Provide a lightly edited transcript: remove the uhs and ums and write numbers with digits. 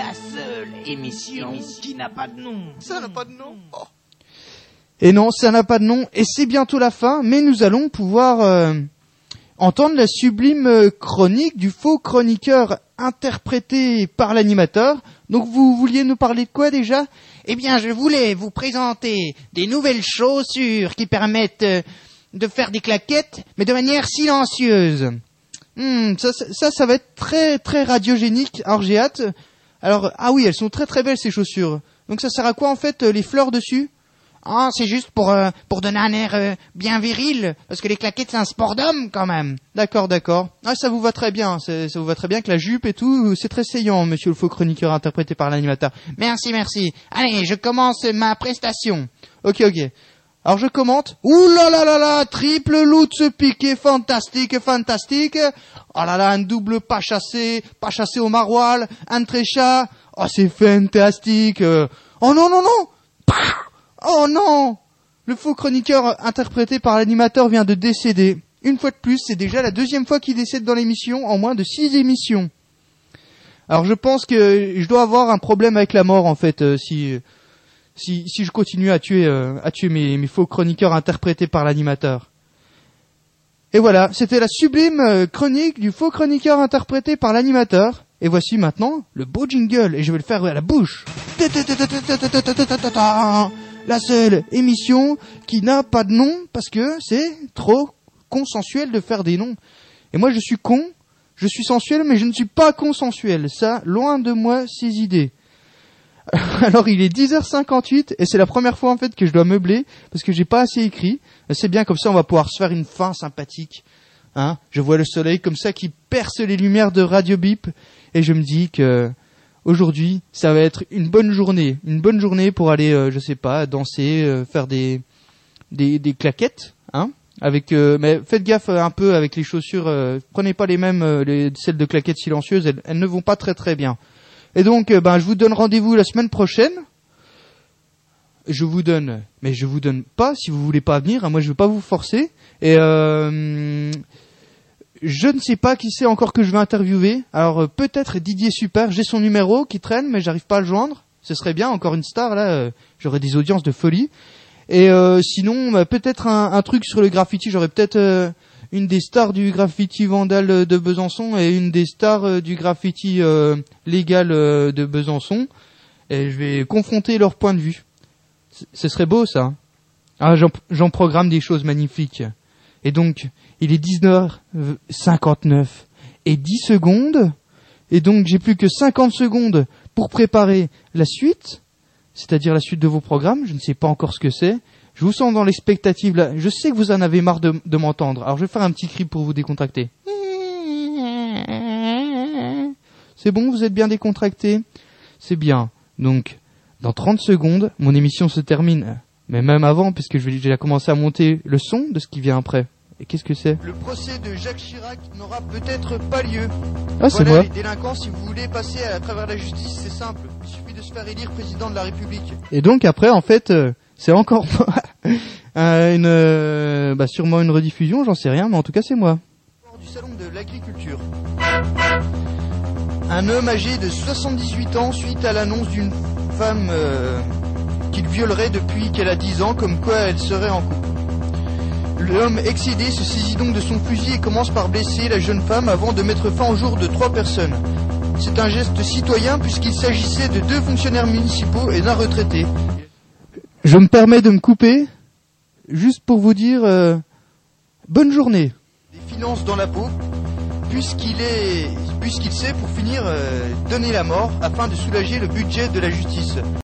La seule émission qui n'a pas de nom. Ça n'a pas de nom. Oh. Et non, ça n'a pas de nom, et c'est bientôt la fin, mais nous allons pouvoir entendre la sublime chronique du faux chroniqueur interprété par l'animateur. Donc vous vouliez nous parler de quoi déjà ? Eh bien, je voulais vous présenter des nouvelles chaussures qui permettent de faire des claquettes, mais de manière silencieuse. Ça va être très très radiogénique. Alors j'ai hâte. Alors ah oui, elles sont très très belles ces chaussures. Donc ça sert à quoi en fait les fleurs dessus ? Ah, c'est juste pour donner un air bien viril, parce que les claquettes c'est un sport d'homme quand même. D'accord. Ah ça vous va très bien. Ça vous va très bien que la jupe et tout, c'est très saillant, monsieur le faux chroniqueur interprété par l'animateur. Merci. Allez, je commence ma prestation. Ok. Alors je commente. Ouh là, triple loot ce piqué fantastique. Oh là là, un double pas chassé au maroilles, un tréchat. Oh c'est fantastique. Oh non. Oh non. Le faux chroniqueur interprété par l'animateur vient de décéder. Une fois de plus, c'est déjà la deuxième fois qu'il décède dans l'émission en moins de 6 émissions. Alors je pense que je dois avoir un problème avec la mort en fait si je continue à tuer mes faux chroniqueurs interprétés par l'animateur. Et voilà, c'était la sublime chronique du faux chroniqueur interprété par l'animateur. Et voici maintenant le beau jingle, et je vais le faire à la bouche. La seule émission qui n'a pas de nom, parce que c'est trop consensuel de faire des noms. Et moi je suis con, je suis sensuel, mais je ne suis pas consensuel. Ça, loin de moi ces idées. Alors il est 10h58 et c'est la première fois en fait que je dois meubler parce que j'ai pas assez écrit. C'est bien, comme ça on va pouvoir se faire une fin sympathique. Hein, je vois le soleil comme ça qui perce les lumières de Radio Bip et je me dis que aujourd'hui ça va être une bonne journée pour aller je sais pas, danser, faire des claquettes, hein, avec mais faites gaffe un peu avec les chaussures, prenez pas les mêmes celles de claquettes silencieuses, elles ne vont pas très très bien. Et donc, je vous donne rendez-vous la semaine prochaine. Je vous donne pas si vous voulez pas venir. Hein, moi, je veux pas vous forcer. Et je ne sais pas qui c'est encore que je vais interviewer. Alors peut-être Didier Super. J'ai son numéro qui traîne, mais j'arrive pas à le joindre. Ce serait bien, encore une star là. J'aurais des audiences de folie. Et sinon, peut-être un truc sur le graffiti. J'aurais peut-être une des stars du graffiti vandal de Besançon et une des stars du graffiti légal de Besançon. Et je vais confronter leurs points de vue. Ce serait beau, ça. Ah, j'en programme des choses magnifiques. Et donc, il est 19h59 et 10 secondes. Et donc, j'ai plus que 50 secondes pour préparer la suite, c'est-à-dire la suite de vos programmes. Je ne sais pas encore ce que c'est. Je vous sens dans l'expectative là. Je sais que vous en avez marre de m'entendre. Alors je vais faire un petit cri pour vous décontracter. C'est bon, vous êtes bien décontracté ? C'est bien. Donc, dans 30 secondes, mon émission se termine. Mais même avant, puisque j'ai déjà commencé à monter le son de ce qui vient après. Et qu'est-ce que c'est ? Le procès de Jacques Chirac n'aura peut-être pas lieu. Ah, c'est moi. Les délinquants, si vous voulez passer à travers la justice, c'est simple. Il suffit de se faire élire président de la République. Et donc après, en fait, c'est encore sûrement une rediffusion, j'en sais rien, mais en tout cas, c'est moi. Du salon de l'agriculture. Un homme âgé de 78 ans suite à l'annonce d'une femme qu'il violerait depuis qu'elle a 10 ans, comme quoi elle serait en couple. L'homme excédé se saisit donc de son fusil et commence par blesser la jeune femme avant de mettre fin au jour de 3 personnes. C'est un geste citoyen puisqu'il s'agissait de 2 fonctionnaires municipaux et d'un retraité. Je me permets de me couper, juste pour vous dire bonne journée. Des finances dans la peau, puisqu'il sait pour finir donner la mort afin de soulager le budget de la justice.